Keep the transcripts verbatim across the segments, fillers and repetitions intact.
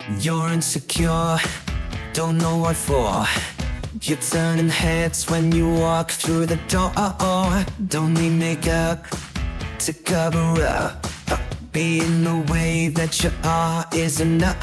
You're insecure, don't know what for. You're turning heads when you walk through the door. Don't need makeup to cover up. Being the way that you are is enough.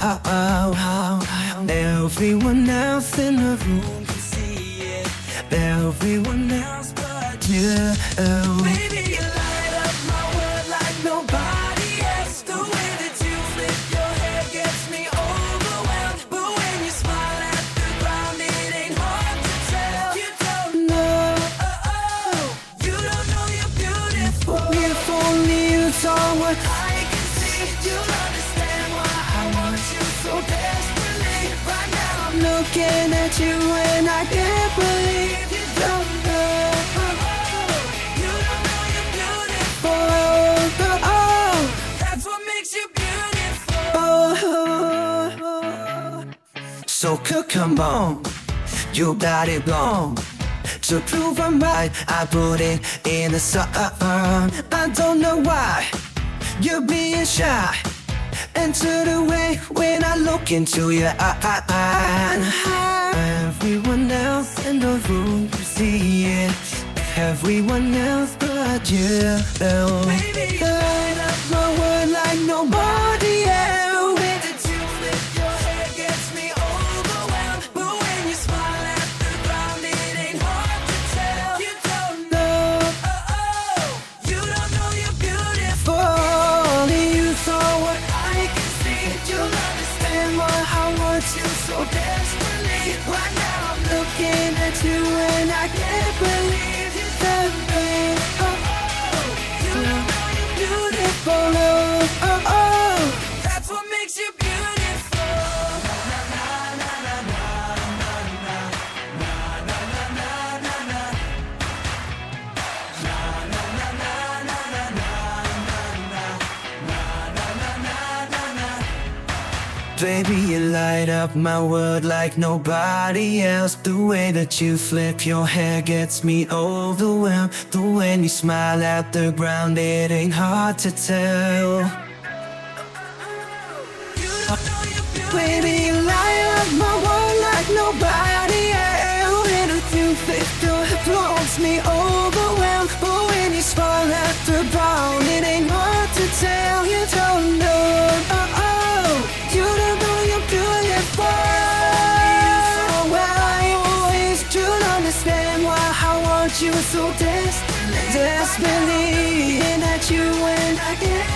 Everyone else in the room can see it. Everyone else but you. Baby, you light up my world like nobody else. The way that you flip your hair gets me overwhelmed. But when you smile at the ground, it ain't hard to tell. You don't know, oh, oh. You don't know you're beautiful. If only you saw what I can see, you'll understand why I want you so desperately. Right now I'm looking at you and I can't believe you don't know. You don't know you're beautiful. Oh, oh. That's what makes you beautiful. Oh. So come on, you got it wrong. To prove I'm right, I put it in the sun. I don't know why you're being shy. Enter the way when I look into your eyes. Everyone else in the room can see it. Everyone else but you. Baby, you light up my world like nobody else. The way that you flip your hair gets me overwhelmed. But when you smile at the ground, it ain't hard to tell. You don't know, oh, oh. You don't know you're beautiful. Only you saw what I can see. You'll understand why I want you so desperately. Right now I'm looking at you and I can't believe you love me. Oh, oh. You don't know you're beautiful. Oh, oh, oh. That's what makes you beautiful. Na, na, na, na, na, na, na. Na, na, na, na, na, na. Na, na, na, na, na, na, na, na. Na, na, na, na, na, na. Baby, you light up my world like nobody else. The way that you flip your hair gets me overwhelmed. But when you smile at the ground, it ain't hard to tell. Baby, you light up my world like nobody else. When you flip your hair floats me overwhelmed. But when you smile at the ground, it ain't hard to tell. You don't know, oh, oh. You don't know you're beautiful. Well, I always do understand why I want you so desperately. Desperately, and that you and I can't